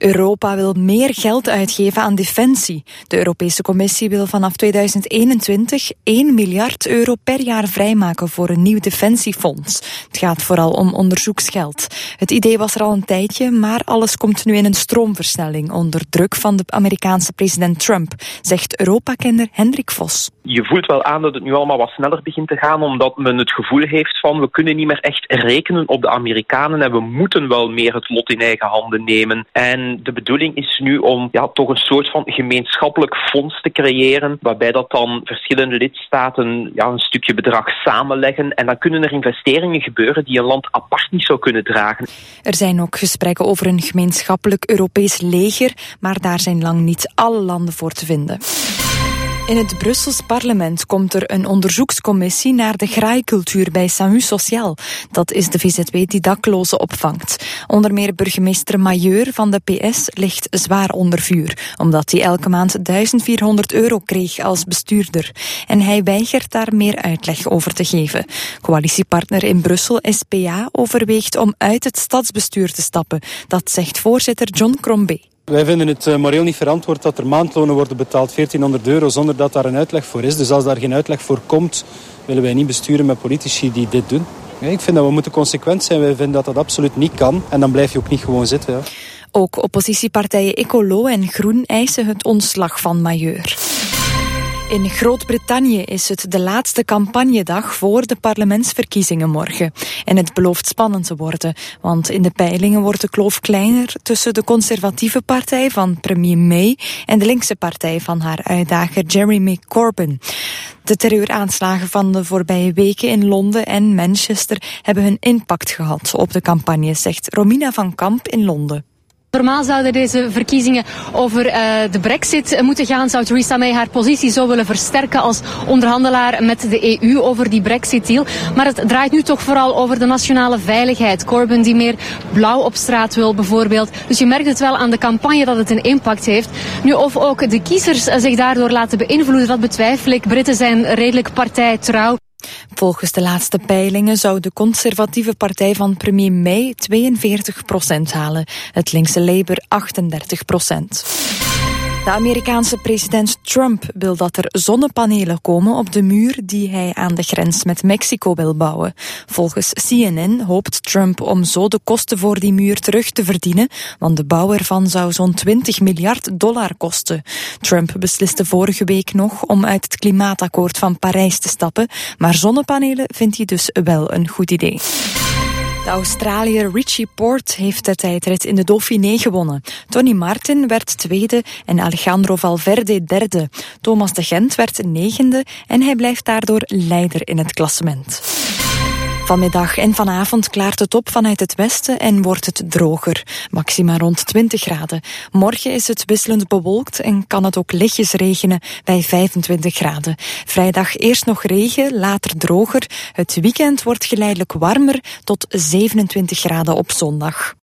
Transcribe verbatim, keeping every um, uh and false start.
Europa wil meer geld uitgeven aan defensie. De Europese Commissie wil vanaf tweeduizend eenentwintig één miljard euro per jaar vrijmaken voor een nieuw defensiefonds. Het gaat vooral om onderzoeksgeld. Het idee was er al een tijdje, maar alles komt nu in een stroomversnelling onder druk van de Amerikaanse president Trump, zegt Europa-kenner Hendrik Vos. Je voelt wel aan dat het nu allemaal wat sneller begint te gaan, omdat men het gevoel heeft van we kunnen niet meer echt rekenen op de Amerikanen en we moeten wel meer het lot in eigen handen nemen. En de bedoeling is nu om ja, toch een soort van gemeenschappelijk fonds te creëren, waarbij dat dan verschillende lidstaten ja, een stukje bedrag samenleggen en dan kunnen er investeringen gebeuren die een land apart niet zou kunnen dragen. Er zijn ook gesprekken over een gemeenschappelijk Europees leger, maar daar zijn lang niet alle landen voor te vinden. In het Brussels parlement komt er een onderzoekscommissie naar de graaikultuur bij Samu Social. Dat is de V Z W die daklozen opvangt. Onder meer burgemeester Mailleur van de P S ligt zwaar onder vuur, omdat hij elke maand duizend vierhonderd euro kreeg als bestuurder. En hij weigert daar meer uitleg over te geven. Coalitiepartner in Brussel, S P A, overweegt om uit het stadsbestuur te stappen. Dat zegt voorzitter John Crombé. Wij vinden het moreel niet verantwoord dat er maandlonen worden betaald, veertienhonderd euro, zonder dat daar een uitleg voor is. Dus als daar geen uitleg voor komt, willen wij niet besturen met politici die dit doen. Ja, ik vind dat we moeten consequent zijn. Wij vinden dat dat absoluut niet kan. En dan blijf je ook niet gewoon zitten. Ja. Ook oppositiepartijen Ecolo en Groen eisen het ontslag van Mailleur. In Groot-Brittannië is het de laatste campagnedag voor de parlementsverkiezingen morgen. En het belooft spannend te worden, want in de peilingen wordt de kloof kleiner tussen de conservatieve partij van premier May en de linkse partij van haar uitdager Jeremy Corbyn. De terreuraanslagen van de voorbije weken in Londen en Manchester hebben hun impact gehad op de campagne, zegt Romina van Kamp in Londen. Normaal zouden deze verkiezingen over uh, de brexit moeten gaan. Zou Theresa May haar positie zo willen versterken als onderhandelaar met de E U over die brexit-deal. Maar het draait nu toch vooral over de nationale veiligheid. Corbyn die meer blauw op straat wil bijvoorbeeld. Dus je merkt het wel aan de campagne dat het een impact heeft. Nu of ook de kiezers zich daardoor laten beïnvloeden, dat betwijfel ik. Britten zijn redelijk partijtrouw. Volgens de laatste peilingen zou de conservatieve partij van premier May tweeënveertig procent halen. Het linkse Labour achtendertig procent. De Amerikaanse president Trump wil dat er zonnepanelen komen op de muur die hij aan de grens met Mexico wil bouwen. Volgens C N N hoopt Trump om zo de kosten voor die muur terug te verdienen, want de bouw ervan zou zo'n twintig miljard dollar kosten. Trump besliste vorige week nog om uit het klimaatakkoord van Parijs te stappen, maar zonnepanelen vindt hij dus wel een goed idee. De Australiër Richie Porte heeft de tijdrit in de Dauphiné gewonnen. Tony Martin werd tweede en Alejandro Valverde derde. Thomas de Gent werd negende en hij blijft daardoor leider in het klassement. Vanmiddag en vanavond klaart het op vanuit het westen en wordt het droger. Maxima rond twintig graden. Morgen is het wisselend bewolkt en kan het ook lichtjes regenen bij vijfentwintig graden. Vrijdag eerst nog regen, later droger. Het weekend wordt geleidelijk warmer tot zevenentwintig graden op zondag.